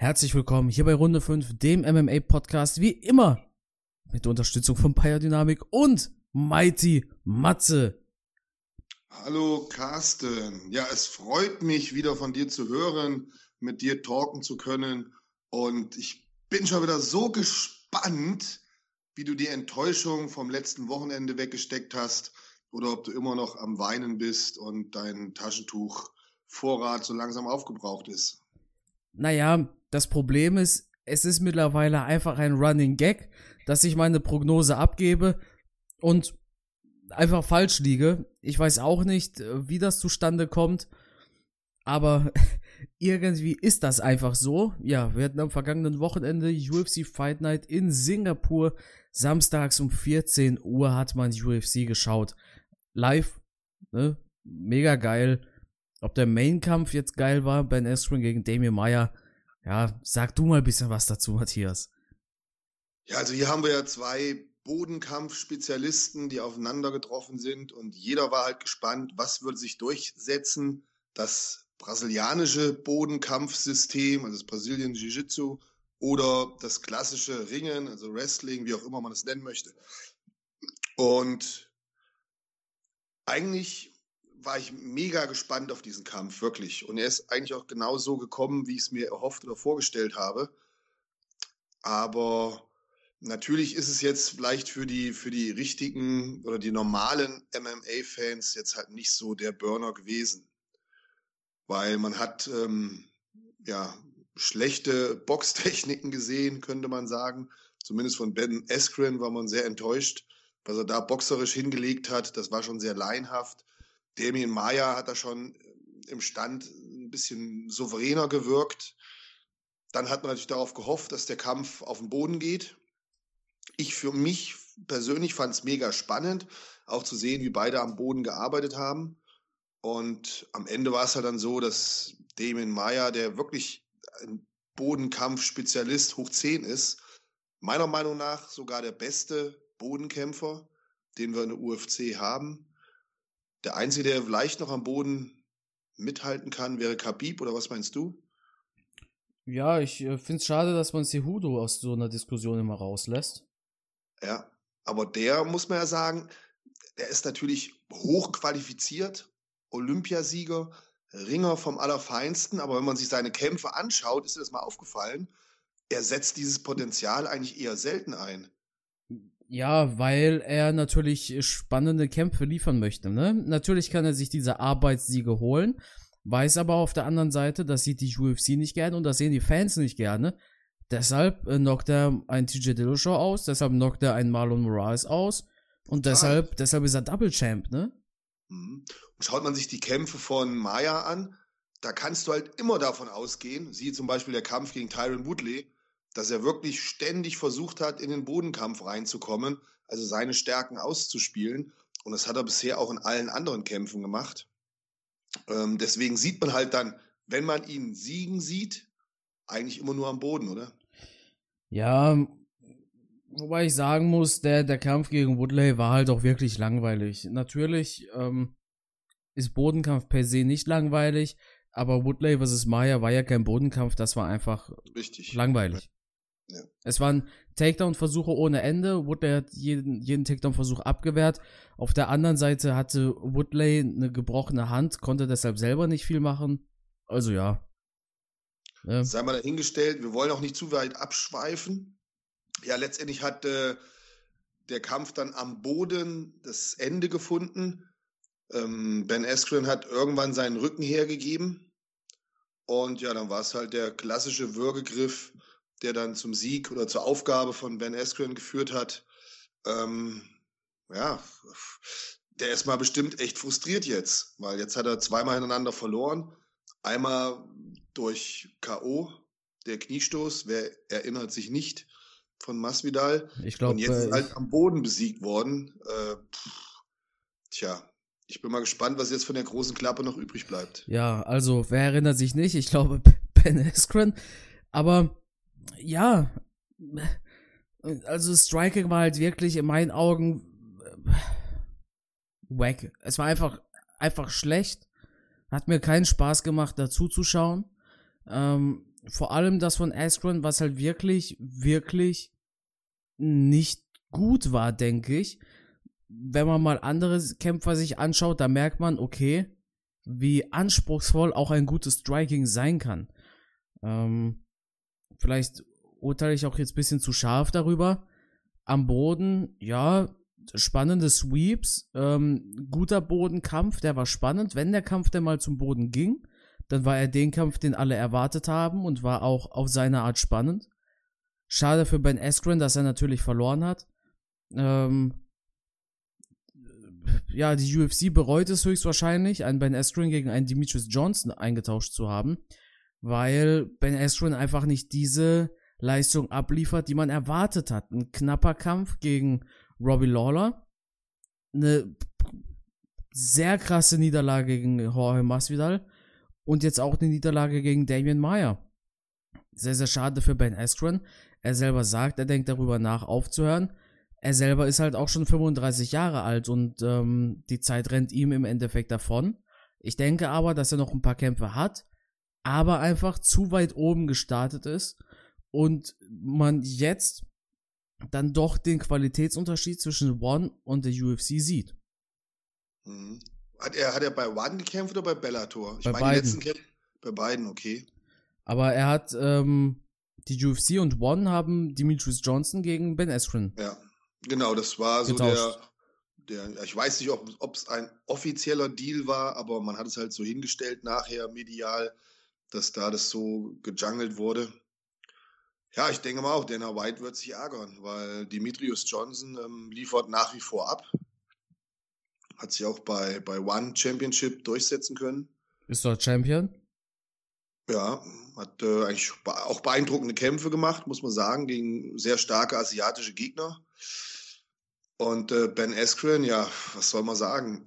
Herzlich willkommen hier bei Runde 5, dem MMA-Podcast, wie immer mit Unterstützung von Biodynamic und Mighty Matze. Hallo Carsten, ja, es freut mich wieder von dir zu hören, mit dir talken zu können und ich bin schon wieder so gespannt, wie du die Enttäuschung vom letzten Wochenende weggesteckt hast oder ob du immer noch am Weinen bist und dein Taschentuchvorrat so langsam aufgebraucht ist. Naja, das Problem ist, es ist mittlerweile einfach ein Running Gag, dass ich meine Prognose abgebe und einfach falsch liege. Ich weiß auch nicht, wie das zustande kommt, aber irgendwie ist das einfach so. Ja, wir hatten am vergangenen Wochenende UFC Fight Night in Singapur. Samstags um 14 Uhr hat man UFC geschaut. Live, ne? Mega geil. Ob der Main-Kampf jetzt geil war, Ben Askren gegen Demian Maia, ja, sag du mal ein bisschen was dazu, Matthias. Ja, also hier haben wir ja zwei Bodenkampf-Spezialisten, die aufeinander getroffen sind und jeder war halt gespannt, was würde sich durchsetzen. Das brasilianische Bodenkampfsystem, also das Brazilian Jiu-Jitsu oder das klassische Ringen, also Wrestling, wie auch immer man es nennen möchte. Und eigentlich war ich mega gespannt auf diesen Kampf, wirklich. Und er ist eigentlich auch genau so gekommen, wie ich es mir erhofft oder vorgestellt habe. Aber natürlich ist es jetzt vielleicht für die richtigen oder die normalen MMA-Fans jetzt halt nicht so der Burner gewesen. Weil man hat schlechte Boxtechniken gesehen, könnte man sagen. Zumindest von Ben Askren war man sehr enttäuscht, was er da boxerisch hingelegt hat. Das war schon sehr laienhaft. Demian Maia hat da schon im Stand ein bisschen souveräner gewirkt. Dann hat man natürlich darauf gehofft, dass der Kampf auf den Boden geht. Ich für mich persönlich fand es mega spannend, auch zu sehen, wie beide am Boden gearbeitet haben. Und am Ende war es halt dann so, dass Demian Maia, der wirklich ein Bodenkampf-Spezialist hoch 10 ist, meiner Meinung nach sogar der beste Bodenkämpfer, den wir in der UFC haben. Der Einzige, der vielleicht noch am Boden mithalten kann, wäre Khabib, oder was meinst du? Ja, ich finde es schade, dass man Cejudo aus so einer Diskussion immer rauslässt. Ja, aber der, muss man ja sagen, der ist natürlich hochqualifiziert, Olympiasieger, Ringer vom Allerfeinsten, aber wenn man sich seine Kämpfe anschaut, ist dir das mal aufgefallen, er setzt dieses Potenzial eigentlich eher selten ein. Ja, weil er natürlich spannende Kämpfe liefern möchte, ne? Natürlich kann er sich diese Arbeitssiege holen, weiß aber auf der anderen Seite, das sieht die UFC nicht gerne und das sehen die Fans nicht gerne. Deshalb knockt er einen TJ Dillashaw aus, deshalb knockt er einen Marlon Moraes aus und deshalb ist er Double Champ, ne? Und schaut man sich die Kämpfe von Maia an, da kannst du halt immer davon ausgehen, siehe zum Beispiel der Kampf gegen Tyron Woodley, dass er wirklich ständig versucht hat, in den Bodenkampf reinzukommen, also seine Stärken auszuspielen. Und das hat er bisher auch in allen anderen Kämpfen gemacht. Deswegen sieht man halt dann, wenn man ihn siegen sieht, eigentlich immer nur am Boden, oder? Ja, wobei ich sagen muss, der Kampf gegen Woodley war halt auch wirklich langweilig. Natürlich ist Bodenkampf per se nicht langweilig, aber Woodley vs. Maia war ja kein Bodenkampf, das war einfach richtig langweilig. Ja. Es waren Takedown-Versuche ohne Ende. Woodley hat jeden Takedown-Versuch abgewehrt. Auf der anderen Seite hatte Woodley eine gebrochene Hand, konnte deshalb selber nicht viel machen. Also ja. Sei mal dahingestellt, wir wollen auch nicht zu weit abschweifen. Ja, letztendlich hat der Kampf dann am Boden das Ende gefunden. Ben Askren hat irgendwann seinen Rücken hergegeben. Und ja, dann war es halt der klassische Würgegriff, der dann zum Sieg oder zur Aufgabe von Ben Askren geführt hat. Der ist mal bestimmt echt frustriert jetzt, weil jetzt hat er zweimal hintereinander verloren. Einmal durch K.O., der Kniestoß, wer erinnert sich nicht, von Masvidal. Ich glaube, und jetzt ist halt am Boden besiegt worden. Ich bin mal gespannt, was jetzt von der großen Klappe noch übrig bleibt. Ja, also, wer erinnert sich nicht? Ich glaube, Ben Askren. Aber, ja, also Striking war halt wirklich in meinen Augen wack. Es war einfach schlecht. Hat mir keinen Spaß gemacht, dazu zu schauen. vor allem das von Askren, was halt wirklich, wirklich nicht gut war, denke ich. Wenn man mal andere Kämpfer sich anschaut, da merkt man, okay, wie anspruchsvoll auch ein gutes Striking sein kann. Vielleicht urteile ich auch jetzt ein bisschen zu scharf darüber. Am Boden, ja, spannende Sweeps, guter Bodenkampf, der war spannend. Wenn der Kampf denn mal zum Boden ging, dann war er den Kampf, den alle erwartet haben und war auch auf seine Art spannend. Schade für Ben Askren, dass er natürlich verloren hat. Ja, die UFC bereut es höchstwahrscheinlich, einen Ben Askren gegen einen Demetrius Johnson eingetauscht zu haben, weil Ben Askren einfach nicht diese Leistung abliefert, die man erwartet hat. Ein knapper Kampf gegen Robbie Lawler, eine sehr krasse Niederlage gegen Jorge Masvidal und jetzt auch eine Niederlage gegen Demian Maia. Sehr, sehr schade für Ben Askren. Er selber sagt, er denkt darüber nach, aufzuhören. Er selber ist halt auch schon 35 Jahre alt und die Zeit rennt ihm im Endeffekt davon. Ich denke aber, dass er noch ein paar Kämpfe hat, aber einfach zu weit oben gestartet ist und man jetzt dann doch den Qualitätsunterschied zwischen One und der UFC sieht. Mhm. Hat er bei One gekämpft oder bei Bellator? Bei beiden. Die letzten Kämpfe bei beiden, okay. Aber er hat die UFC und One haben Demetrius Johnson gegen Ben Askren. Ja, genau, das war so getauscht. ich weiß nicht, ob es ein offizieller Deal war, aber man hat es halt so hingestellt nachher medial, dass da das so gejungelt wurde. Ja, ich denke mal auch, Dana White wird sich ärgern, weil Demetrius Johnson liefert nach wie vor ab. Hat sich auch bei One Championship durchsetzen können. Ist dort Champion? Ja, hat eigentlich auch beeindruckende Kämpfe gemacht, muss man sagen, gegen sehr starke asiatische Gegner. Und Ben Askren, ja, was soll man sagen?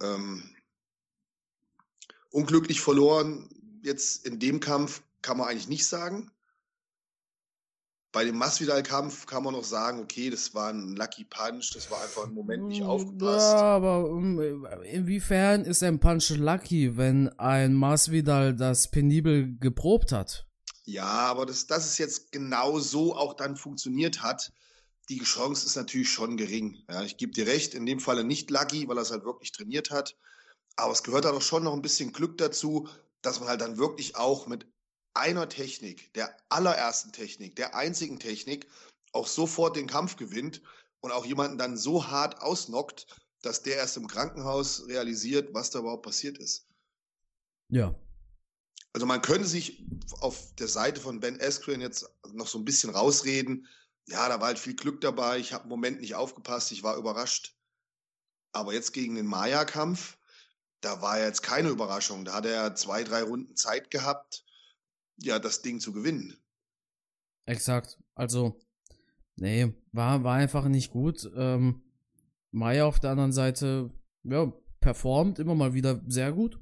Unglücklich verloren. Jetzt in dem Kampf kann man eigentlich nicht sagen. Bei dem Masvidal-Kampf kann man noch sagen, okay, das war ein Lucky Punch, das war einfach ein Moment nicht aufgepasst. Ja, aber inwiefern ist ein Punch lucky, wenn ein Masvidal das penibel geprobt hat? Ja, aber dass es jetzt genau so auch dann funktioniert hat, die Chance ist natürlich schon gering. Ja, ich gebe dir recht, in dem Falle nicht lucky, weil er es halt wirklich trainiert hat. Aber es gehört da doch schon noch ein bisschen Glück dazu, dass man halt dann wirklich auch mit einer Technik, der allerersten Technik, der einzigen Technik, auch sofort den Kampf gewinnt und auch jemanden dann so hart ausnockt, dass der erst im Krankenhaus realisiert, was da überhaupt passiert ist. Ja. Also man könnte sich auf der Seite von Ben Askren jetzt noch so ein bisschen rausreden. Ja, da war halt viel Glück dabei. Ich habe im Moment nicht aufgepasst. Ich war überrascht. Aber jetzt gegen den Maia-Kampf, da war jetzt keine Überraschung. Da hat er 2-3 Runden Zeit gehabt, ja, das Ding zu gewinnen. Exakt. Also, nee, war einfach nicht gut. Maia auf der anderen Seite, ja, performt immer mal wieder sehr gut.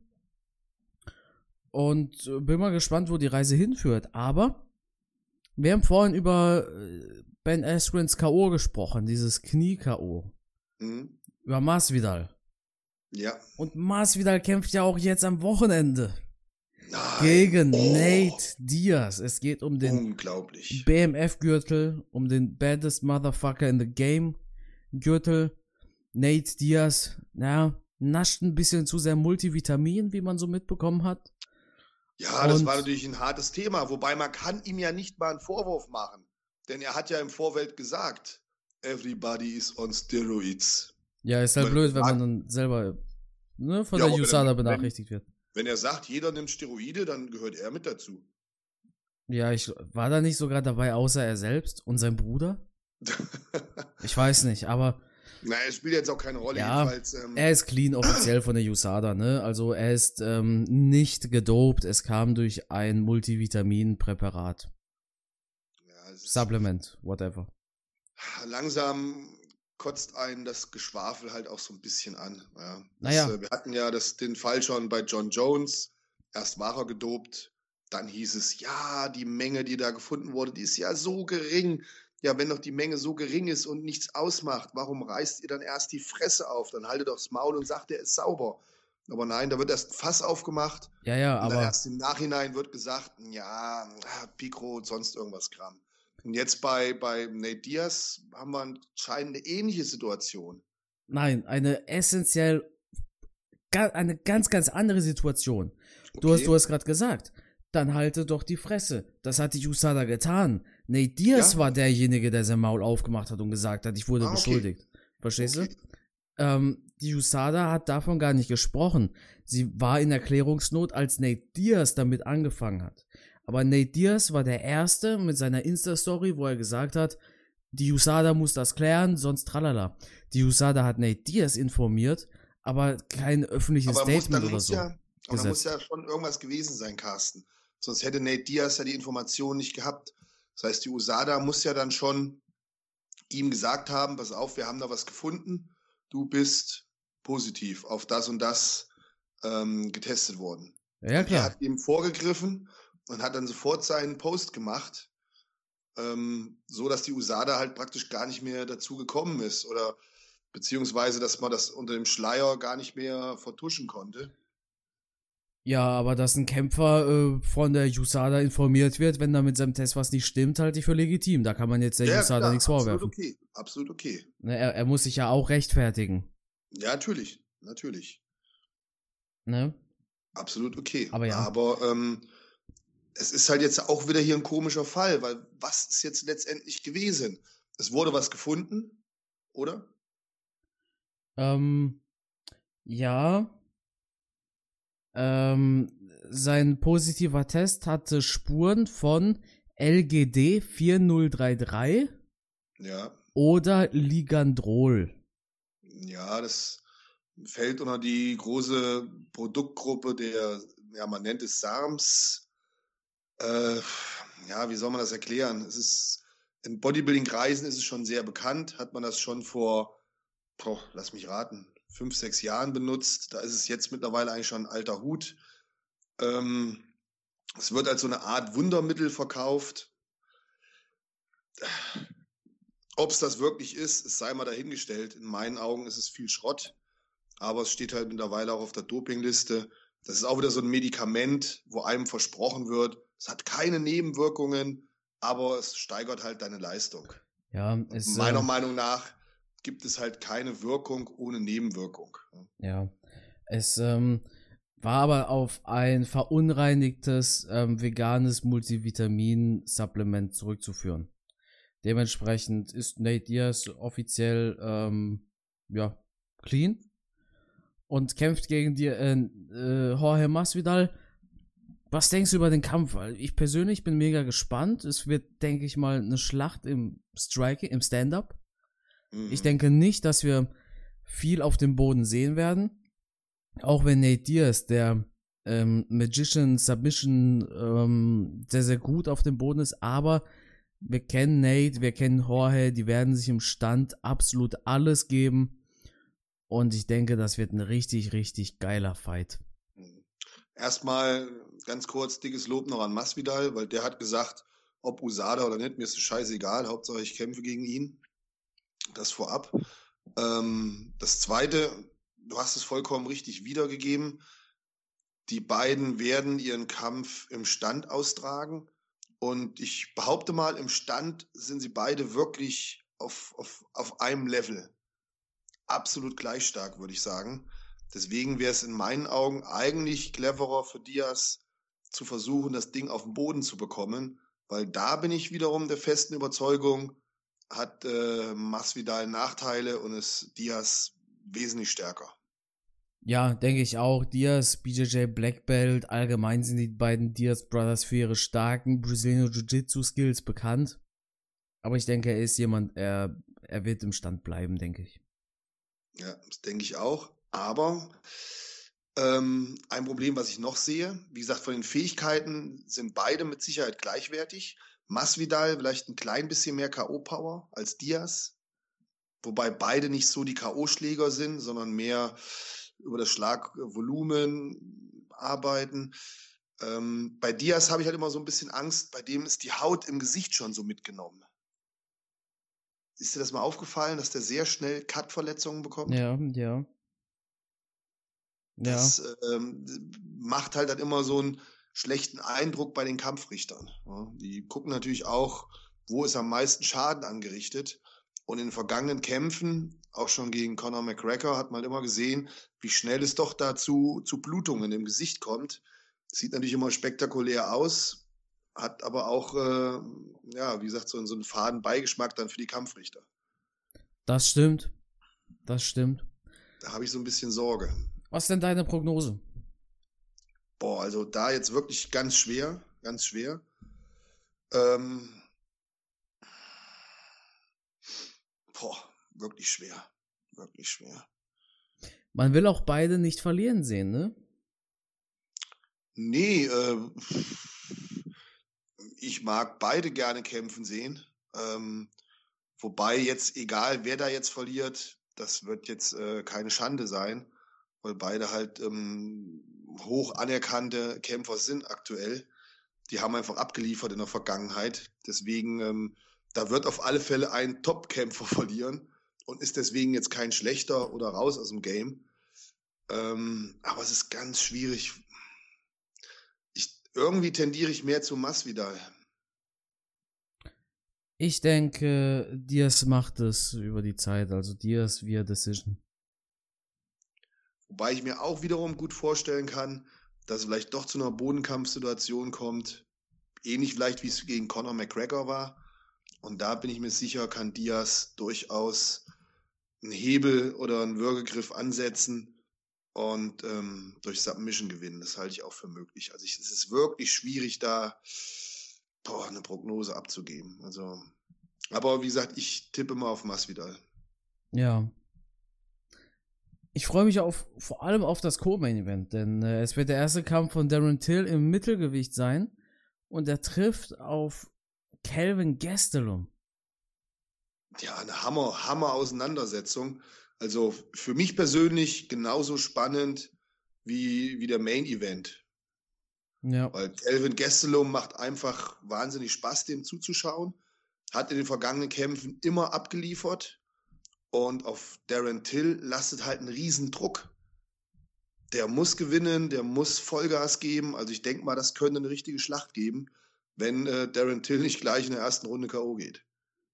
Und bin mal gespannt, wo die Reise hinführt. Aber wir haben vorhin über Ben Askrens K.O. gesprochen, dieses Knie-K.O. Mhm. Über Masvidal. Ja. Und Masvidal kämpft ja auch jetzt am Wochenende. Nein. Gegen Nate Diaz. Es geht um den Unglaublich. BMF-Gürtel, um den Baddest Motherfucker in the Game Gürtel. Nate Diaz, nascht ein bisschen zu sehr Multivitamin, wie man so mitbekommen hat. Ja, das war natürlich ein hartes Thema, wobei man kann ihm ja nicht mal einen Vorwurf machen. Denn er hat ja im Vorfeld gesagt, everybody is on steroids. Ja, ist halt blöd, wenn man dann selber von der USADA benachrichtigt wird. Wenn er sagt, jeder nimmt Steroide, dann gehört er mit dazu. Ja, war da nicht sogar dabei, außer er selbst und sein Bruder? Ich weiß nicht, aber Na, es spielt jetzt auch keine Rolle. ja, Jedenfalls, er ist clean offiziell von der USADA, ne? Also er ist nicht gedopt, es kam durch ein Multivitaminpräparat. Ja, Supplement, whatever. Langsam kotzt einen das Geschwafel halt auch so ein bisschen an. Ja. Wir hatten ja den Fall schon bei John Jones. Erst war er gedopt, dann hieß es, ja, die Menge, die da gefunden wurde, die ist ja so gering. Ja, wenn doch die Menge so gering ist und nichts ausmacht, warum reißt ihr dann erst die Fresse auf? Dann haltet doch das Maul und sagt, der ist sauber. Aber nein, da wird erst ein Fass aufgemacht Ja, ja, und dann aber erst im Nachhinein wird gesagt, ja, Pico und sonst irgendwas Kram. Und jetzt bei Nate Diaz haben wir anscheinend eine ähnliche Situation. nein, eine ganz, ganz andere Situation. Okay. Du hast gerade gesagt, dann halte doch die Fresse. Das hat die USADA getan. Nate Diaz Ja? war derjenige, der sein Maul aufgemacht hat und gesagt hat, ich wurde Okay. beschuldigt. Verstehst Okay. du? Die USADA hat davon gar nicht gesprochen. Sie war in Erklärungsnot, als Nate Diaz damit angefangen hat. Aber Nate Diaz war der Erste mit seiner Insta-Story, wo er gesagt hat, die USADA muss das klären, sonst tralala. Die USADA hat Nate Diaz informiert, aber kein öffentliches Aber Statement oder so da muss gesetzt. ja schon irgendwas gewesen sein, Carsten. Sonst hätte Nate Diaz ja die Informationen nicht gehabt. Das heißt, die USADA muss ja dann schon ihm gesagt haben, pass auf, wir haben da was gefunden, du bist positiv auf das und das getestet worden. Ja, Und er klar. hat ihm vorgegriffen und hat dann sofort seinen Post gemacht, so dass die USADA halt praktisch gar nicht mehr dazu gekommen ist oder beziehungsweise, dass man das unter dem Schleier gar nicht mehr vertuschen konnte. Ja, aber dass ein Kämpfer von der USADA informiert wird, wenn da mit seinem Test was nicht stimmt, halte ich für legitim. Da kann man jetzt der Ja, USADA klar, nichts absolut vorwerfen. okay, absolut okay. Ne, er muss sich ja auch rechtfertigen. Ja, natürlich, natürlich, Ne? absolut okay. Aber ja. Aber es ist halt jetzt auch wieder hier ein komischer Fall, weil was ist jetzt letztendlich gewesen? Es wurde was gefunden, oder? Ja. Sein positiver Test hatte Spuren von LGD 4033 Ja, oder Ligandrol. ja, das fällt unter die große Produktgruppe der, ja, man nennt es SARMs. Ja, wie soll man das erklären? Es ist in Bodybuilding-Kreisen ist es schon sehr bekannt, hat man das schon vor, lass mich raten, 5, 6 Jahren benutzt. Da ist es jetzt mittlerweile eigentlich schon ein alter Hut. Es wird als so eine Art Wundermittel verkauft. Ob es das wirklich ist, es sei mal dahingestellt. In meinen Augen ist es viel Schrott, aber es steht halt mittlerweile auch auf der Dopingliste. Das ist auch wieder so ein Medikament, wo einem versprochen wird, es hat keine Nebenwirkungen, aber es steigert halt deine Leistung. Ja, Meiner Meinung nach gibt es halt keine Wirkung ohne Nebenwirkung. Ja, es war aber auf ein verunreinigtes veganes Multivitamin-Supplement zurückzuführen. Dementsprechend ist Nate Diaz offiziell ja, clean und kämpft gegen Jorge Masvidal. Was denkst du über den Kampf? Ich persönlich bin mega gespannt. Es wird, denke ich mal, eine Schlacht im Striking, im Stand-Up. Ich denke nicht, dass wir viel auf dem Boden sehen werden. Auch wenn Nate Diaz, der Magician Submission, sehr, sehr gut auf dem Boden ist, aber wir kennen Nate, wir kennen Jorge, die werden sich im Stand absolut alles geben. Und ich denke, das wird ein richtig, richtig geiler Fight. Erstmal ganz kurz dickes Lob noch an Masvidal, weil der hat gesagt, ob USADA oder nicht, mir ist es scheißegal, Hauptsache ich kämpfe gegen ihn. Das vorab. Das Zweite, du hast es vollkommen richtig wiedergegeben. Die beiden werden ihren Kampf im Stand austragen. Und ich behaupte mal, im Stand sind sie beide wirklich auf einem Level. Absolut gleich stark, würde ich sagen. Deswegen wäre es in meinen Augen eigentlich cleverer für Diaz zu versuchen, das Ding auf den Boden zu bekommen, weil da bin ich wiederum der festen Überzeugung, hat Masvidal Nachteile und ist Diaz wesentlich stärker. Ja, denke ich auch. Diaz, BJJ Black Belt, allgemein sind die beiden Diaz Brothers für ihre starken Brazilian Jiu-Jitsu Skills bekannt. Aber ich denke, er ist jemand, er wird im Stand bleiben, denke ich. Ja, das denke ich auch. Aber ein Problem, was ich noch sehe, wie gesagt, von den Fähigkeiten sind beide mit Sicherheit gleichwertig. Masvidal vielleicht ein klein bisschen mehr K.O.-Power als Diaz, wobei beide nicht so die K.O.-Schläger sind, sondern mehr über das Schlagvolumen arbeiten. Bei Diaz habe ich halt immer so ein bisschen Angst, bei dem ist die Haut im Gesicht schon so mitgenommen. Ist dir das mal aufgefallen, dass der sehr schnell Cut-Verletzungen bekommt? Ja, ja. Ja. Das macht halt dann immer so einen schlechten Eindruck bei den Kampfrichtern. Ja. Die gucken natürlich auch, wo ist am meisten Schaden angerichtet. Und in den vergangenen Kämpfen, auch schon gegen Conor McGregor, hat man immer gesehen, wie schnell es doch dazu zu Blutungen im Gesicht kommt. Sieht natürlich immer spektakulär aus, hat aber auch, ja, wie gesagt, so einen faden Beigeschmack dann für die Kampfrichter. Das stimmt. Das stimmt. Da habe ich so ein bisschen Sorge. Was ist denn deine Prognose? Boah, also da jetzt wirklich ganz schwer, ganz schwer. Wirklich schwer. Wirklich schwer. Man will auch beide nicht verlieren sehen, ne? Nee, ich mag beide gerne kämpfen sehen. Wobei jetzt, egal wer da jetzt verliert, das wird jetzt keine Schande sein, weil beide halt hoch anerkannte Kämpfer sind aktuell. Die haben einfach abgeliefert in der Vergangenheit. Deswegen, da wird auf alle Fälle ein Top-Kämpfer verlieren und ist deswegen jetzt kein schlechter oder raus aus dem Game. Aber es ist ganz schwierig. Irgendwie tendiere ich mehr zu Masvidal. Ich denke, Diaz macht es über die Zeit, also Diaz via Decision. Wobei ich mir auch wiederum gut vorstellen kann, dass es vielleicht doch zu einer Bodenkampfsituation kommt. Ähnlich vielleicht, wie es gegen Conor McGregor war. Und da bin ich mir sicher, kann Diaz durchaus einen Hebel oder einen Würgegriff ansetzen und durch Submission gewinnen. Das halte ich auch für möglich. Also es ist wirklich schwierig, da eine Prognose abzugeben. Also, aber wie gesagt, ich tippe mal auf Masvidal. Ja. Ich freue mich vor allem auf das Co-Main-Event, denn es wird der erste Kampf von Darren Till im Mittelgewicht sein und er trifft auf Kelvin Gastelum. Ja, eine Hammer-Auseinandersetzung. Also für mich persönlich genauso spannend wie der Main-Event. Ja. Weil Kelvin Gastelum macht einfach wahnsinnig Spaß, dem zuzuschauen. Hat in den vergangenen Kämpfen immer abgeliefert. Und auf Darren Till lastet halt einen riesen Druck. Der muss gewinnen, der muss Vollgas geben. Also ich denke mal, das könnte eine richtige Schlacht geben, wenn Darren Till nicht gleich in der ersten Runde K.O. geht.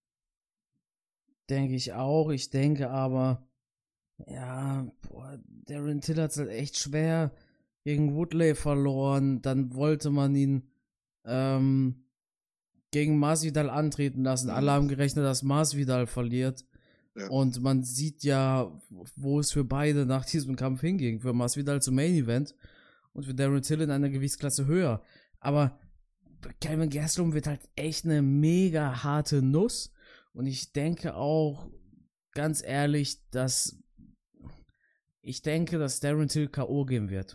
Denke ich auch. Ich denke aber, ja, Darren Till hat es halt echt schwer gegen Woodley verloren. Dann wollte man ihn gegen Masvidal antreten lassen. Alle haben gerechnet, dass Masvidal verliert. Ja. Und man sieht ja, wo es für beide nach diesem Kampf hinging. Für Masvidal zum Main Event und für Darren Till in einer Gewichtsklasse höher. Aber Kelvin Gastelum wird halt echt eine mega harte Nuss. Und ich denke auch, ganz ehrlich, dass Darren Till K.O. gehen wird.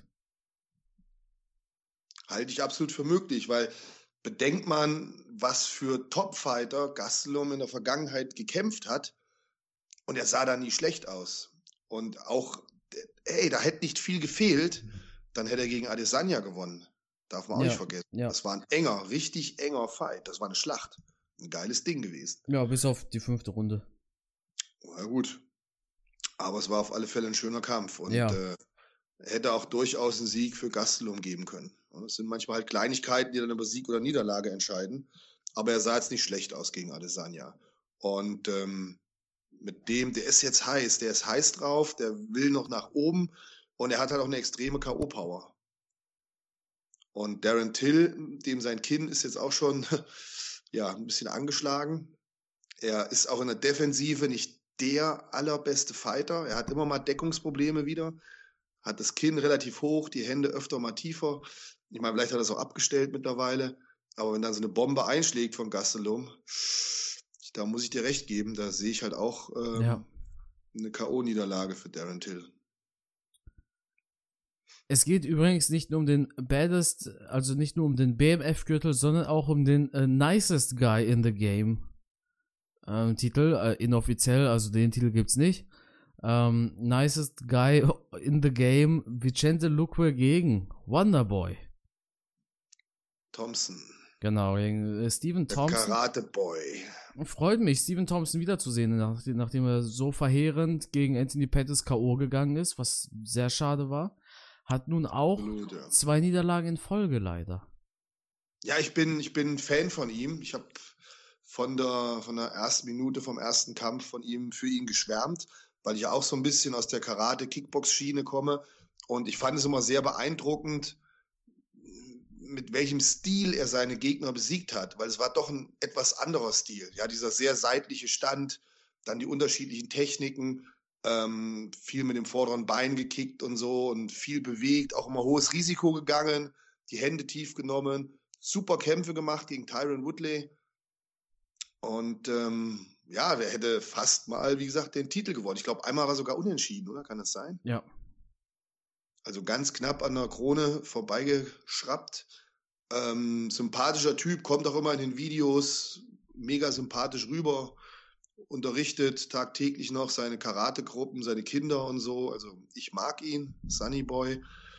Halte ich absolut für möglich, weil bedenkt man, was für Topfighter Gastelum in der Vergangenheit gekämpft hat. Und er sah da nie schlecht aus. Und auch, da hätte nicht viel gefehlt, dann hätte er gegen Adesanya gewonnen. Darf man auch nicht vergessen. Ja. Das war ein richtig enger Fight. Das war eine Schlacht. Ein geiles Ding gewesen. Ja, bis auf die 5. Runde. Na gut. Aber es war auf alle Fälle ein schöner Kampf. Und hätte auch durchaus einen Sieg für Gastelum geben können. Es sind manchmal halt Kleinigkeiten, die dann über Sieg oder Niederlage entscheiden. Aber er sah jetzt nicht schlecht aus gegen Adesanya. Und mit dem, der ist jetzt heiß. Der ist heiß drauf, der will noch nach oben. Und er hat halt auch eine extreme K.O.-Power. Und Darren Till, dem sein Kinn ist jetzt auch schon ein bisschen angeschlagen. Er ist auch in der Defensive nicht der allerbeste Fighter. Er hat immer mal Deckungsprobleme wieder. Hat das Kinn relativ hoch, die Hände öfter mal tiefer. Ich meine, vielleicht hat er es auch abgestellt mittlerweile. Aber wenn dann so eine Bombe einschlägt von Gastelum, da muss ich dir recht geben. Da sehe ich halt auch eine K.O.-Niederlage für Darren Till. Es geht übrigens nicht nur um den Baddest, also nicht nur um den BMF-Gürtel, sondern auch um den Nicest Guy in the Game Titel, inoffiziell, also den Titel gibt's nicht. Nicest Guy in the Game, Vicente Luque gegen Wonderboy. Thompson. Genau, gegen Stephen Thompson. Karate Boy. Freut mich, Stephen Thompson wiederzusehen, nachdem er so verheerend gegen Anthony Pettis K.O. gegangen ist, was sehr schade war. Hat nun auch Absolut, ja. 2 Niederlagen in Folge leider. Ja, ich bin Fan von ihm. Ich habe von der ersten Minute, vom ersten Kampf für ihn geschwärmt, weil ich auch so ein bisschen aus der Karate-Kickbox-Schiene komme. Und ich fand es immer sehr beeindruckend, mit welchem Stil er seine Gegner besiegt hat, weil es war doch ein etwas anderer Stil. Ja, dieser sehr seitliche Stand, dann die unterschiedlichen Techniken, viel mit dem vorderen Bein gekickt und so und viel bewegt, auch immer hohes Risiko gegangen, die Hände tief genommen, super Kämpfe gemacht gegen Tyron Woodley. Und ja, der hätte fast mal, wie gesagt, den Titel gewonnen. Ich glaube, einmal war er sogar unentschieden, oder? Kann das sein? Ja. Also ganz knapp an der Krone vorbeigeschraubt. Sympathischer Typ, kommt auch immer in den Videos mega sympathisch rüber, unterrichtet tagtäglich noch seine Karategruppen, seine Kinder und so. Also ich mag ihn, Sunny Boy.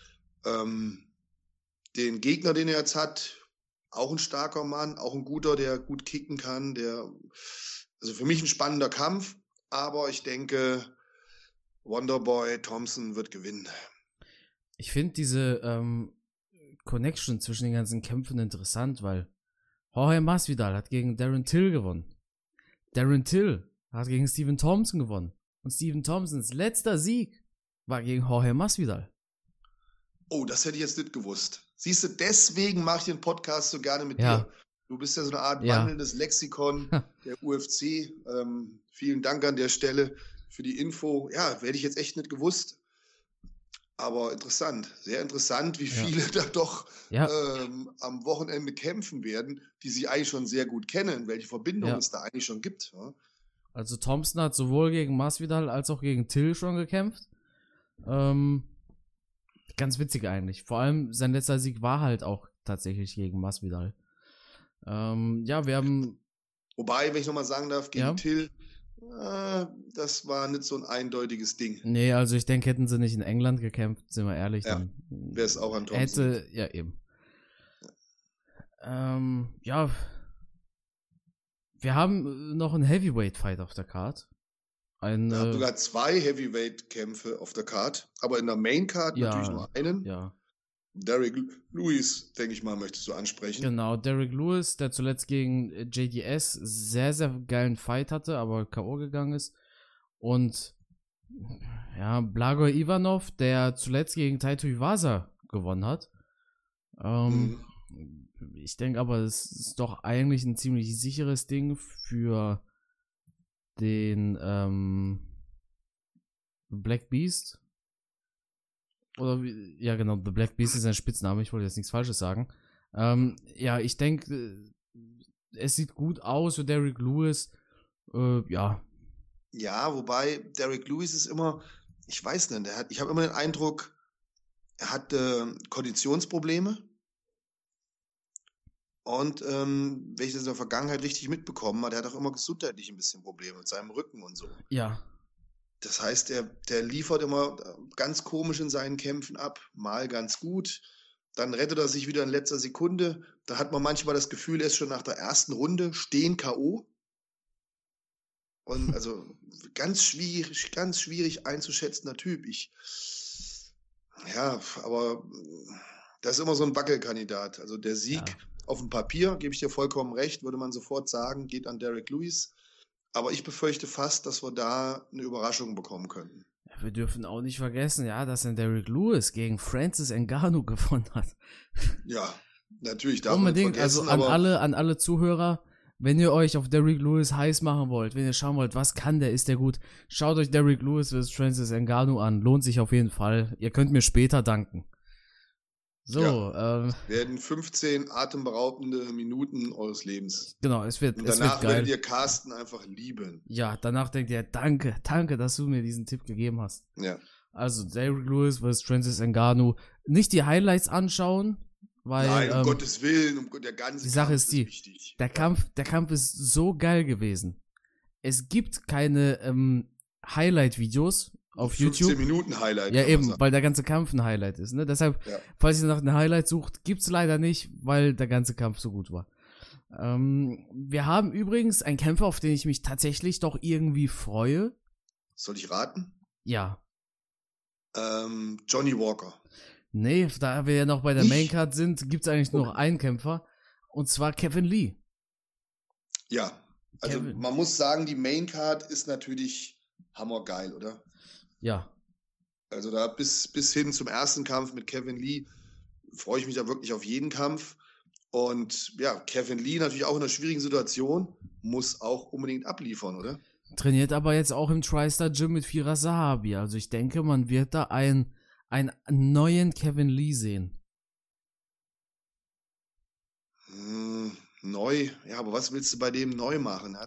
Den Gegner, den er jetzt hat, auch ein starker Mann, auch ein guter, der gut kicken kann. Also für mich ein spannender Kampf, aber ich denke, Wonderboy Thompson wird gewinnen. Ich finde diese Connection zwischen den ganzen Kämpfen interessant, weil Jorge Masvidal hat gegen Darren Till gewonnen. Darren Till hat gegen Stephen Thompson gewonnen. Und Stephen Thompsons letzter Sieg war gegen Jorge Masvidal. Oh, das hätte ich jetzt nicht gewusst. Siehst du, deswegen mache ich den Podcast so gerne mit Ja. dir. Du bist ja so eine Art Ja. wandelndes Lexikon der UFC. Vielen Dank an der Stelle für die Info. Ja, hätte ich jetzt echt nicht gewusst. Aber interessant, sehr interessant, wie Ja. viele da doch Ja. am Wochenende kämpfen werden, die sich eigentlich schon sehr gut kennen, welche Verbindungen Ja. es da eigentlich schon gibt. Ja? Also Thompson hat sowohl gegen Masvidal als auch gegen Till schon gekämpft. Ganz witzig eigentlich. Vor allem sein letzter Sieg war halt auch tatsächlich gegen Masvidal. Ja, wir haben... Wobei, wenn ich nochmal sagen darf, gegen Ja. Till, das war nicht so ein eindeutiges Ding. Nee, also ich denke, hätten sie nicht in England gekämpft, sind wir ehrlich, Ja, dann wäre es auch an Thompson. hätte, ja eben. Ja, wir haben noch einen Heavyweight-Fight auf der Card. Wir haben sogar 2 Heavyweight-Kämpfe auf der Card, aber in der Main-Card Ja, natürlich nur einen. ja, Derek Lewis, denke ich mal, möchtest du ansprechen. genau. Derek Lewis, der zuletzt gegen JDS sehr, sehr geilen Fight hatte, aber K.O. gegangen ist. Und ja, Blagoj Ivanov, der zuletzt gegen Taito Iwasa gewonnen hat. Ich denke aber, es ist doch eigentlich ein ziemlich sicheres Ding für den Black Beast. Oder wie, ja genau, The Black Beast ist sein Spitzname, ich wollte jetzt nichts Falsches sagen. Ja, ich denke, es sieht gut aus für Derek Lewis. Ja. Ja, wobei Derek Lewis ist immer, ich weiß nicht, ich habe immer den Eindruck, er hat Konditionsprobleme. Und wenn ich das in der Vergangenheit richtig mitbekommen habe, der hat auch immer gesundheitlich ein bisschen Probleme mit seinem Rücken und so. Ja. Das heißt, der liefert immer ganz komisch in seinen Kämpfen ab, mal ganz gut, dann rettet er sich wieder in letzter Sekunde. Da hat man manchmal das Gefühl, er ist schon nach der ersten Runde stehen K.O. Und also ganz schwierig einzuschätzender Typ. Ja, aber das ist immer so ein Wackelkandidat. Also der Sieg auf dem Papier, gebe ich dir vollkommen recht, würde man sofort sagen, geht an Derek Lewis. Aber ich befürchte fast, dass wir da eine Überraschung bekommen könnten. Ja, wir dürfen auch nicht vergessen, ja, dass ein Derek Lewis gegen Francis Ngannou gewonnen hat. Ja, natürlich darf man Unbedingt, also vergessen, an alle Zuhörer, wenn ihr euch auf Derek Lewis heiß machen wollt, wenn ihr schauen wollt, was kann der, ist der gut, schaut euch Derek Lewis vs. Francis Ngannou an, lohnt sich auf jeden Fall. Ihr könnt mir später danken. So, werden 15 atemberaubende Minuten eures Lebens. Genau, es wird Und danach geil. werdet ihr Carsten einfach lieben. Ja, danach denkt ihr, danke, dass du mir diesen Tipp gegeben hast. Ja. Also, Derek Lewis vs. Francis Ngannou. Nicht die Highlights anschauen, weil Nein, um Gottes Willen, der ganze die Sache Kampf ist die, wichtig. der Kampf ist so geil gewesen. Es gibt keine Highlight-Videos auf 15 YouTube. Minuten Highlight. Ja, kann man eben, sagen. weil der ganze Kampf ein Highlight ist, ne? Deshalb, falls ihr nach einem Highlight sucht, gibt's leider nicht, weil der ganze Kampf so gut war. Wir haben übrigens einen Kämpfer, auf den ich mich tatsächlich doch irgendwie freue. Soll ich raten? Ja. Johnny Walker. Nee, da wir ja noch bei der Maincard sind, gibt es eigentlich nur noch einen Kämpfer. Und zwar Kevin Lee. Ja, also Kevin. Man muss sagen, die Maincard ist natürlich hammergeil, oder? Ja. Also da bis hin zum ersten Kampf mit Kevin Lee freue ich mich da wirklich auf jeden Kampf. Und ja, Kevin Lee natürlich auch in einer schwierigen Situation, muss auch unbedingt abliefern, oder? Trainiert aber jetzt auch im TriStar Gym mit Firas Zahabi. Also ich denke, man wird da einen neuen Kevin Lee sehen. Neu? Ja, aber was willst du bei dem neu machen?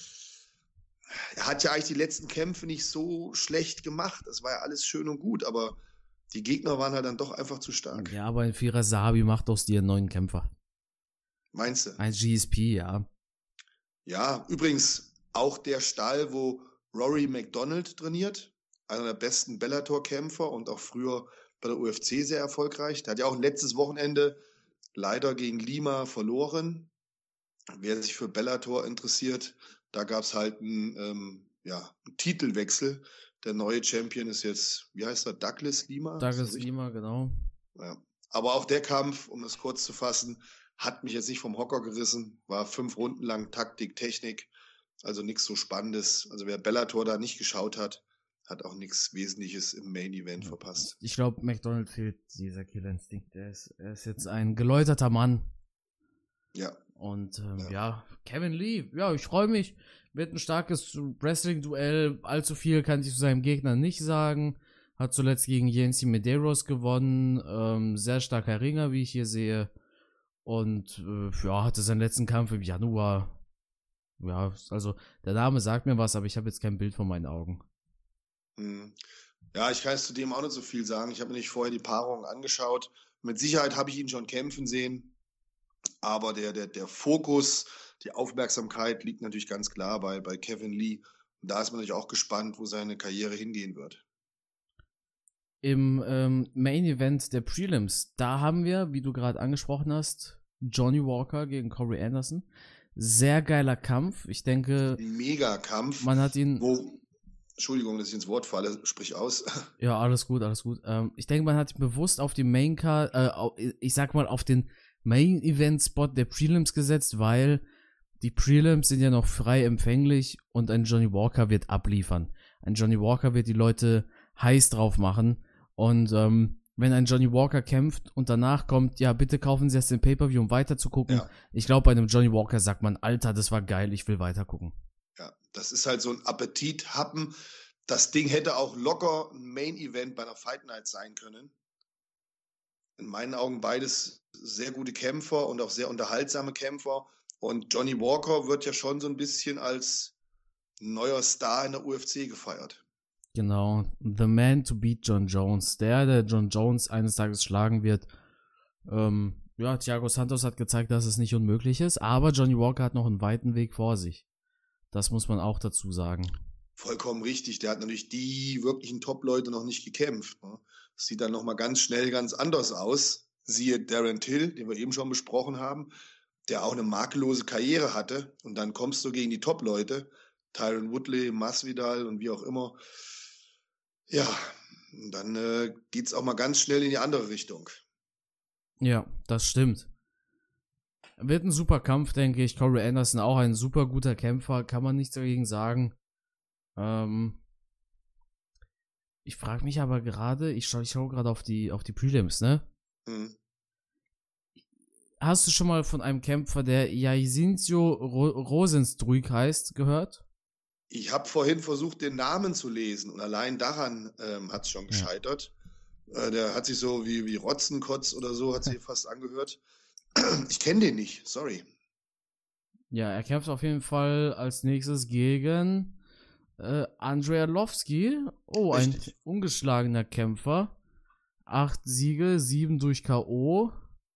Er hat ja eigentlich die letzten Kämpfe nicht so schlecht gemacht. Das war ja alles schön und gut, aber die Gegner waren halt dann doch einfach zu stark. Ja, aber Firas Zahabi macht aus dir einen neuen Kämpfer. Meinst du? Ein GSP, ja. Ja, übrigens auch der Stall, wo Rory McDonald trainiert, einer der besten Bellator-Kämpfer und auch früher bei der UFC sehr erfolgreich. Der hat ja auch letztes Wochenende leider gegen Lima verloren. Wer sich für Bellator interessiert, da gab es halt einen Titelwechsel. Der neue Champion ist jetzt, wie heißt er, Douglas Lima? Douglas Lima, genau. Ja. Aber auch der Kampf, um das kurz zu fassen, hat mich jetzt nicht vom Hocker gerissen. War 5 Runden lang Taktik, Technik, also nichts so Spannendes. Also wer Bellator da nicht geschaut hat, hat auch nichts Wesentliches im Main Event verpasst. Ich glaube, McDonald fehlt dieser Killerinstinkt. Er ist jetzt ein geläuterter Mann. Ja. Und Kevin Lee, ja, ich freue mich. Wird ein starkes Wrestling-Duell. Allzu viel kann ich zu seinem Gegner nicht sagen. Hat zuletzt gegen Yancy Medeiros gewonnen. Sehr starker Ringer, wie ich hier sehe. Und hatte seinen letzten Kampf im Januar. Ja, also der Name sagt mir was, aber ich habe jetzt kein Bild vor meinen Augen. Ja, ich kann jetzt zu dem auch nicht so viel sagen. Ich habe mir nicht vorher die Paarung angeschaut. Mit Sicherheit habe ich ihn schon kämpfen sehen. Aber der Fokus, die Aufmerksamkeit liegt natürlich ganz klar bei Kevin Lee. Und da ist man natürlich auch gespannt, wo seine Karriere hingehen wird. Im Main Event der Prelims, da haben wir, wie du gerade angesprochen hast, Johnny Walker gegen Corey Anderson. Sehr geiler Kampf. Ich denke, Mega-Kampf. Man hat ihn. Entschuldigung, dass ich ins Wort falle, sprich aus. Ja, alles gut, alles gut. Ich denke, man hat ihn bewusst auf die Maincard, auf den Main-Event-Spot der Prelims gesetzt, weil die Prelims sind ja noch frei empfänglich und ein Johnny Walker wird abliefern. Ein Johnny Walker wird die Leute heiß drauf machen und wenn ein Johnny Walker kämpft und danach kommt, ja, bitte kaufen Sie erst den Pay-Per-View, um weiter zu gucken. Ja. Ich glaube, bei einem Johnny Walker sagt man, Alter, das war geil, ich will weiter gucken. Ja, das ist halt so ein Appetit-Happen. Das Ding hätte auch locker ein Main-Event bei einer Fight Night sein können. In meinen Augen beides sehr gute Kämpfer und auch sehr unterhaltsame Kämpfer. Und Johnny Walker wird ja schon so ein bisschen als neuer Star in der UFC gefeiert. Genau, the man to beat John Jones. Der John Jones eines Tages schlagen wird. Thiago Santos hat gezeigt, dass es nicht unmöglich ist, aber Johnny Walker hat noch einen weiten Weg vor sich. Das muss man auch dazu sagen. Vollkommen richtig. Der hat natürlich die wirklichen Top-Leute noch nicht gekämpft. Ne? Das sieht dann nochmal ganz schnell ganz anders aus. Siehe Darren Till, den wir eben schon besprochen haben, der auch eine makellose Karriere hatte. Und dann kommst du gegen die Top-Leute, Tyron Woodley, Masvidal und wie auch immer. Ja, und dann geht es auch mal ganz schnell in die andere Richtung. Ja, das stimmt. Wird ein super Kampf, denke ich. Corey Anderson auch ein super guter Kämpfer, kann man nichts dagegen sagen. Ich frage mich aber gerade, ich schau gerade auf die Prelims, ne? Hast du schon mal von einem Kämpfer, der Jairzinho Rozenstruik heißt, gehört? Ich habe vorhin versucht, den Namen zu lesen und allein daran hat es schon gescheitert. Ja. Der hat sich so wie Rotzenkotz oder so, hat sich fast angehört. Ich kenne den nicht, sorry. Ja, er kämpft auf jeden Fall als nächstes gegen Andrei Arlovski. Oh, richtig. Ein ungeschlagener Kämpfer. 8 Siege, 7 durch K.O.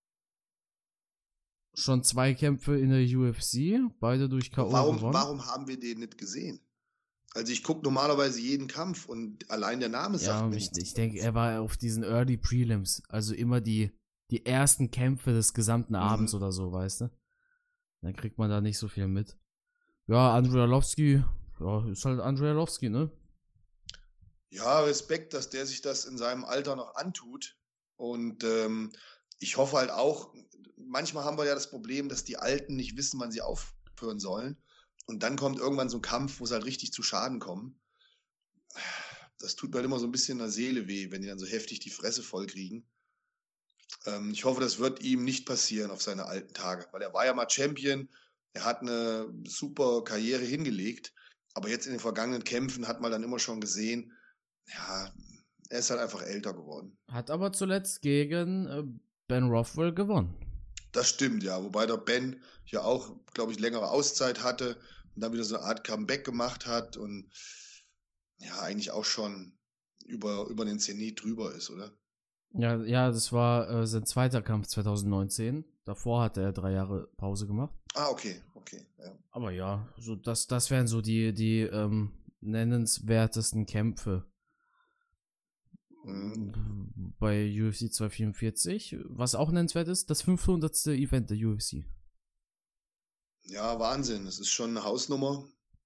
Schon 2 Kämpfe in der UFC, beide durch K.O. gewonnen. Warum haben wir den nicht gesehen? Also ich gucke normalerweise jeden Kampf und allein der Name sagt mir nichts. Ich denke, er war auf diesen Early Prelims, also immer die ersten Kämpfe des gesamten Abends oder so, weißt du? Dann kriegt man da nicht so viel mit. Ja, Andrei Arlovski, ist halt Andrei Arlovski, ne? Ja, Respekt, dass der sich das in seinem Alter noch antut Und ich hoffe halt auch, manchmal haben wir ja das Problem, dass die Alten nicht wissen, wann sie aufhören sollen. Und dann kommt irgendwann so ein Kampf, wo sie halt richtig zu Schaden kommen. Das tut mir halt immer so ein bisschen in der Seele weh, wenn die dann so heftig die Fresse voll kriegen. Ich hoffe, das wird ihm nicht passieren auf seine alten Tage, weil er war ja mal Champion, er hat eine super Karriere hingelegt, aber jetzt in den vergangenen Kämpfen hat man dann immer schon gesehen, ja, er ist halt einfach älter geworden. Hat aber zuletzt gegen Ben Rothwell gewonnen. Das stimmt, ja, wobei der Ben ja auch, glaube ich, längere Auszeit hatte und dann wieder so eine Art Comeback gemacht hat und ja, eigentlich auch schon über den Zenit drüber ist, oder? Ja, das war sein zweiter Kampf 2019. Davor hatte er 3 Jahre Pause gemacht. Ah, okay. Ja. Aber ja, so das wären so die nennenswertesten Kämpfe bei UFC 244. Was auch nennenswert ist, das 500. Event der UFC. Ja, Wahnsinn. Es ist schon eine Hausnummer.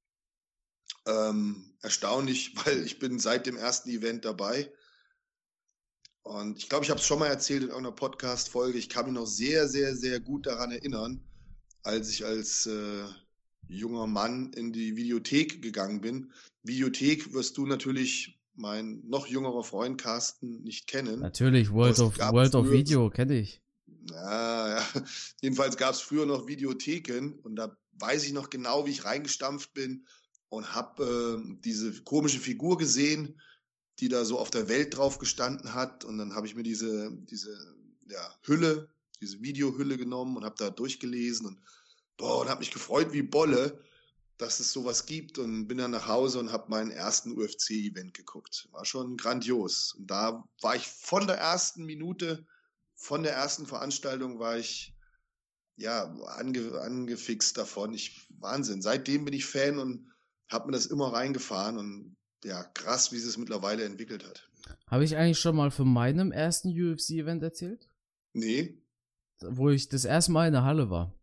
Erstaunlich, weil ich bin seit dem ersten Event dabei. Und ich glaube, ich habe es schon mal erzählt in irgendeiner Podcast-Folge. Ich kann mich noch sehr, sehr, sehr gut daran erinnern, als ich als junger Mann in die Videothek gegangen bin. Videothek wirst du natürlich, mein noch jüngerer Freund Carsten, nicht kennen. Natürlich, World of Video kenne ich. Ja. Jedenfalls gab es früher noch Videotheken und da weiß ich noch genau, wie ich reingestampft bin und habe diese komische Figur gesehen, die da so auf der Welt drauf gestanden hat. Und dann habe ich mir diese Hülle, diese Videohülle genommen und habe da durchgelesen und habe mich gefreut wie Bolle, dass es sowas gibt, und bin dann nach Hause und habe meinen ersten UFC-Event geguckt. War schon grandios. Und da war ich von der ersten Minute, von der ersten Veranstaltung war ich ja angefixt davon. Wahnsinn. Seitdem bin ich Fan und habe mir das immer reingefahren und ja, krass, wie es es mittlerweile entwickelt hat. Habe ich eigentlich schon mal von meinem ersten UFC-Event erzählt? Nee. Wo ich das erste Mal in der Halle war.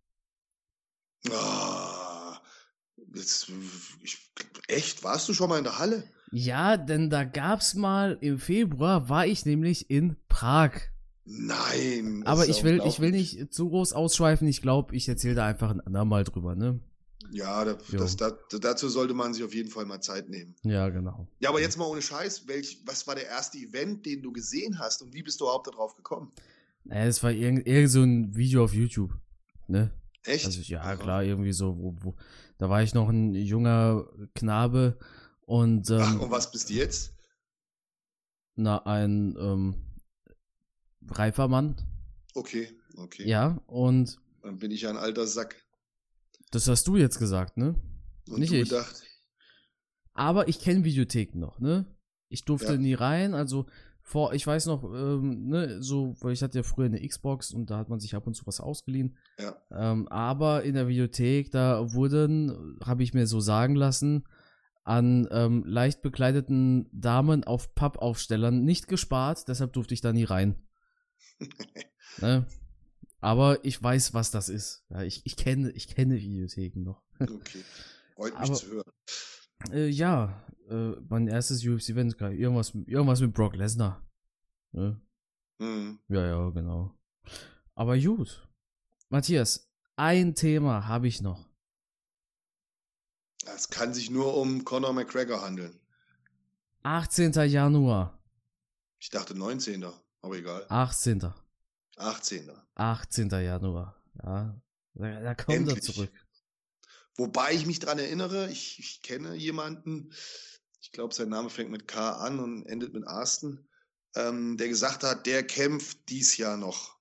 Echt? Warst du schon mal in der Halle? Ja, denn da gab's mal, im Februar war ich nämlich in Prag. Nein. Aber ich will nicht zu groß ausschweifen. Ich glaube, ich erzähle da einfach ein andermal drüber, ne? Ja, dazu sollte man sich auf jeden Fall mal Zeit nehmen. Ja, genau. Ja, aber jetzt mal ohne Scheiß, was war der erste Event, den du gesehen hast und wie bist du überhaupt darauf gekommen? Naja, es war irgend so ein Video auf YouTube, ne? Echt? Also, ja, klar, irgendwie so, da war ich noch ein junger Knabe und und was bist du jetzt? Ein reifer Mann. Okay. Ja, und dann bin ich ja ein alter Sack. Das hast du jetzt gesagt, ne? Und nicht du ich. Gedacht. Aber ich kenne Videotheken noch, ne? Ich durfte nie rein, also ich weiß noch, ne, so, weil ich hatte ja früher eine Xbox und da hat man sich ab und zu was ausgeliehen. Ja. Aber in der Videothek, da habe ich mir so sagen lassen, an leicht bekleideten Damen auf Pappaufstellern nicht gespart, deshalb durfte ich da nie rein. Ne? Aber ich weiß, was das ist. Ja, ich kenne Videotheken noch. Okay. Freut mich zu hören. Mein erstes UFC-Event, irgendwas mit Brock Lesnar. Ne? Ja, genau. Aber gut. Matthias, ein Thema habe ich noch. Es kann sich nur um Conor McGregor handeln. 18. Januar. Ich dachte 19. Aber egal. 18. 18. Januar. Ja, da kommt er zurück. Wobei ich mich dran erinnere, ich kenne jemanden, ich glaube, sein Name fängt mit K an und endet mit Arsten, der gesagt hat, der kämpft dies Jahr noch.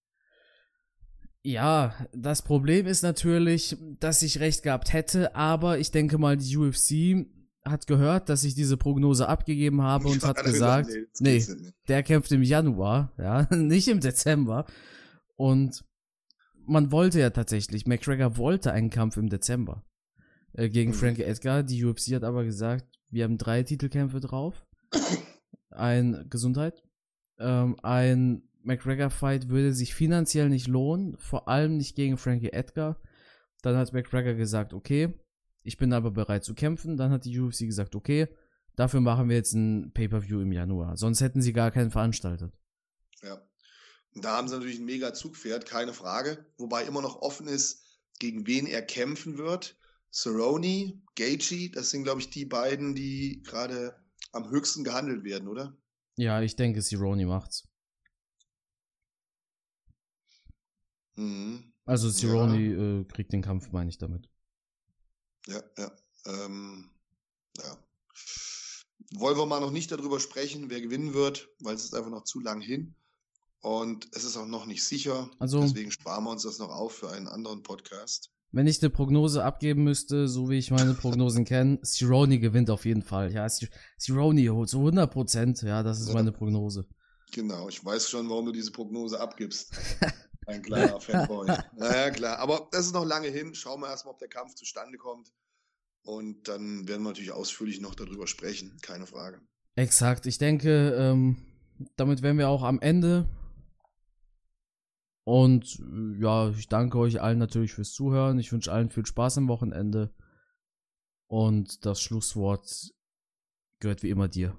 Ja, das Problem ist natürlich, dass ich recht gehabt hätte, aber ich denke mal, die UFC hat gehört, dass ich diese Prognose abgegeben habe und hat gesagt, nee, der kämpft im Januar, ja, nicht im Dezember. Und man wollte ja tatsächlich, McGregor wollte einen Kampf im Dezember gegen Frankie Edgar. Die UFC hat aber gesagt, wir haben 3 Titelkämpfe drauf. Ein McGregor-Fight würde sich finanziell nicht lohnen, vor allem nicht gegen Frankie Edgar. Dann hat McGregor gesagt, okay, ich bin aber bereit zu kämpfen. Dann hat die UFC gesagt, okay, dafür machen wir jetzt ein Pay-Per-View im Januar. Sonst hätten sie gar keinen veranstaltet. Ja. Und da haben sie natürlich ein mega Zugpferd, keine Frage. Wobei immer noch offen ist, gegen wen er kämpfen wird. Cerrone, Gaethje, das sind, glaube ich, die beiden, die gerade am höchsten gehandelt werden, oder? Ja, ich denke, Cerrone macht's. Mhm. Also Ja, Cerrone kriegt den Kampf, meine ich damit. ja. Ja. Wollen wir mal noch nicht darüber sprechen, wer gewinnen wird, weil es ist einfach noch zu lang hin. Und es ist auch noch nicht sicher. Also, Deswegen sparen wir uns das noch auf für einen anderen Podcast. wenn ich eine Prognose abgeben müsste, so wie ich meine Prognosen kenne, Cerrone gewinnt auf jeden Fall. Ja, Cerrone holt zu 100%. Ja, das ist meine Prognose. Genau, ich weiß schon, warum du diese Prognose abgibst. Ein kleiner Fanboy. Naja, klar. Aber das ist noch lange hin. Schauen wir erstmal, ob der Kampf zustande kommt. Und dann werden wir natürlich ausführlich noch darüber sprechen. Keine Frage. Exakt. Ich denke, damit wären wir auch am Ende. Und ja, ich danke euch allen natürlich fürs Zuhören. Ich wünsche allen viel Spaß am Wochenende. Und das Schlusswort gehört wie immer dir.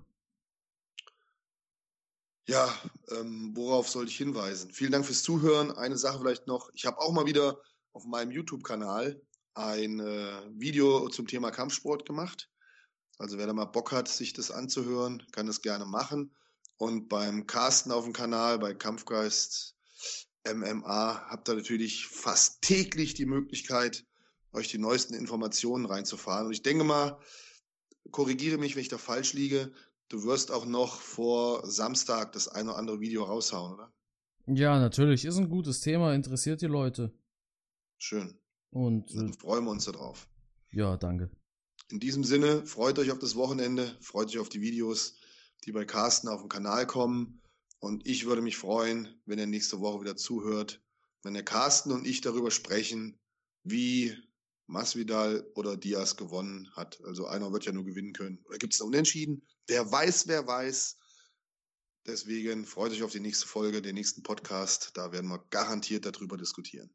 Ja, worauf soll ich hinweisen? Vielen Dank fürs Zuhören. Eine Sache vielleicht noch. Ich habe auch mal wieder auf meinem YouTube-Kanal ein Video zum Thema Kampfsport gemacht. Also wer da mal Bock hat, sich das anzuhören, kann das gerne machen. Und beim Carsten auf dem Kanal, bei Kampfgeist MMA, habt ihr natürlich fast täglich die Möglichkeit, euch die neuesten Informationen reinzufahren. Und ich denke mal, korrigiere mich, wenn ich da falsch liege, du wirst auch noch vor Samstag das ein oder andere Video raushauen, oder? Ja, natürlich. Ist ein gutes Thema, interessiert die Leute. Schön. Und Dann freuen wir uns darauf. ja, danke. In diesem Sinne, freut euch auf das Wochenende, freut euch auf die Videos, die bei Carsten auf dem Kanal kommen. Und ich würde mich freuen, wenn ihr nächste Woche wieder zuhört, wenn der Carsten und ich darüber sprechen, wie Masvidal oder Diaz gewonnen hat. Also einer wird ja nur gewinnen können. Oder gibt es einen Unentschieden? Wer weiß, wer weiß. Deswegen freut euch auf die nächste Folge, den nächsten Podcast. Da werden wir garantiert darüber diskutieren.